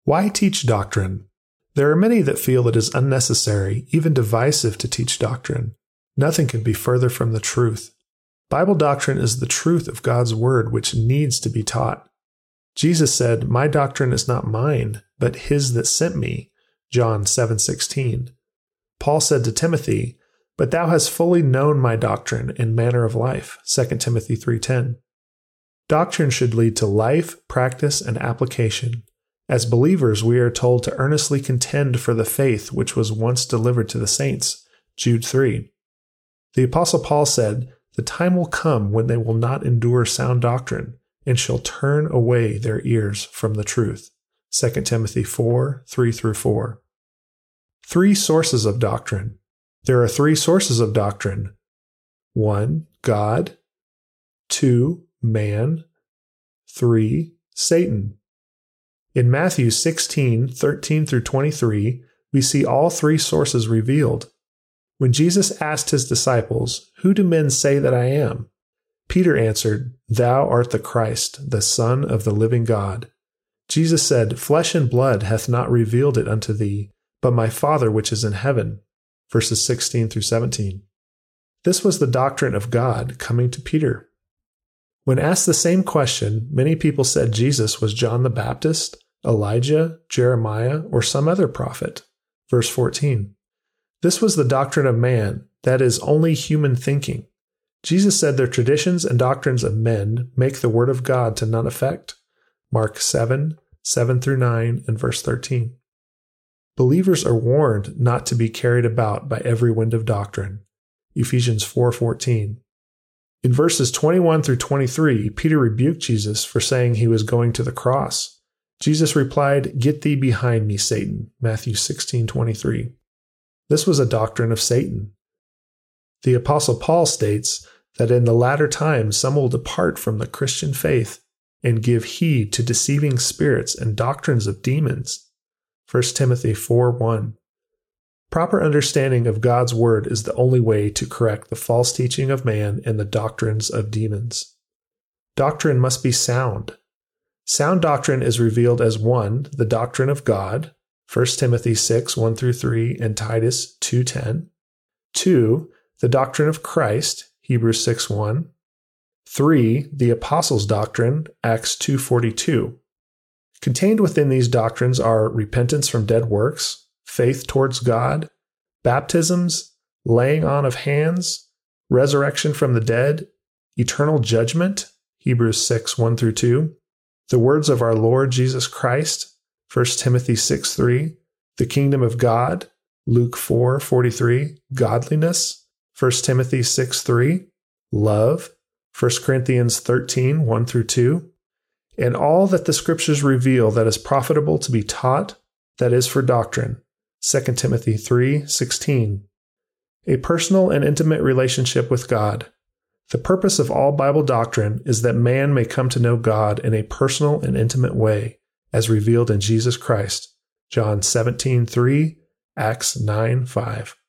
Why teach doctrine? There are many that feel it is unnecessary, even divisive, to teach doctrine. Nothing could be further from the truth. Bible doctrine is the truth of God's Word which needs to be taught. Jesus said, "My doctrine is not mine, but his that sent me," John 7:16. Paul said to Timothy, "But thou hast fully known my doctrine and manner of life," 2 Timothy 3:10. Doctrine should lead to life, practice, and application. As believers, we are told to earnestly contend for the faith which was once delivered to the saints, Jude 3. The Apostle Paul said, "The time will come when they will not endure sound doctrine, and shall turn away their ears from the truth," 2 Timothy 4:3-4. 3 sources of doctrine. There are 3 sources of doctrine. 1. God. 2. Man. 3. Satan. In Matthew 16:13-23, we see all 3 sources revealed. When Jesus asked his disciples, "Who do men say that I am?" Peter answered, "Thou art the Christ, the Son of the living God." Jesus said, "Flesh and blood hath not revealed it unto thee, but my Father which is in heaven." Verses 16-17. This was the doctrine of God coming to Peter. When asked the same question, many people said Jesus was John the Baptist, Elijah, Jeremiah, or some other prophet. Verse 14. This was the doctrine of man, that is, only human thinking. Jesus said their traditions and doctrines of men make the word of God to none effect. Mark 7:7-9, and verse 13. Believers are warned not to be carried about by every wind of doctrine. Ephesians 4:14. In verses 21-23, Peter rebuked Jesus for saying he was going to the cross. Jesus replied, "Get thee behind me, Satan." Matthew 16:23. This was a doctrine of Satan. The Apostle Paul states that in the latter times some will depart from the Christian faith and give heed to deceiving spirits and doctrines of demons. 1 Timothy 4:1. Proper understanding of God's Word is the only way to correct the false teaching of man and the doctrines of demons. Doctrine must be sound. Sound doctrine is revealed as 1. The doctrine of God, 1 Timothy 6:1-3 and Titus 2:10. 2. The doctrine of Christ, Hebrews 6:1. 3. The Apostles' doctrine, Acts 2:42. Contained within these doctrines are repentance from dead works, faith towards God, baptisms, laying on of hands, resurrection from the dead, eternal judgment, Hebrews 6:1-2, the words of our Lord Jesus Christ, 1 Timothy 6:3, the kingdom of God, Luke 4:43, godliness, 1 Timothy 6:3, love, 1 Corinthians 13:1-2, and all that the Scriptures reveal that is profitable to be taught, that is for doctrine, 2 Timothy 3:16. A personal and intimate relationship with God. The purpose of all Bible doctrine is that man may come to know God in a personal and intimate way, as revealed in Jesus Christ, John 17:3, Acts 9:5.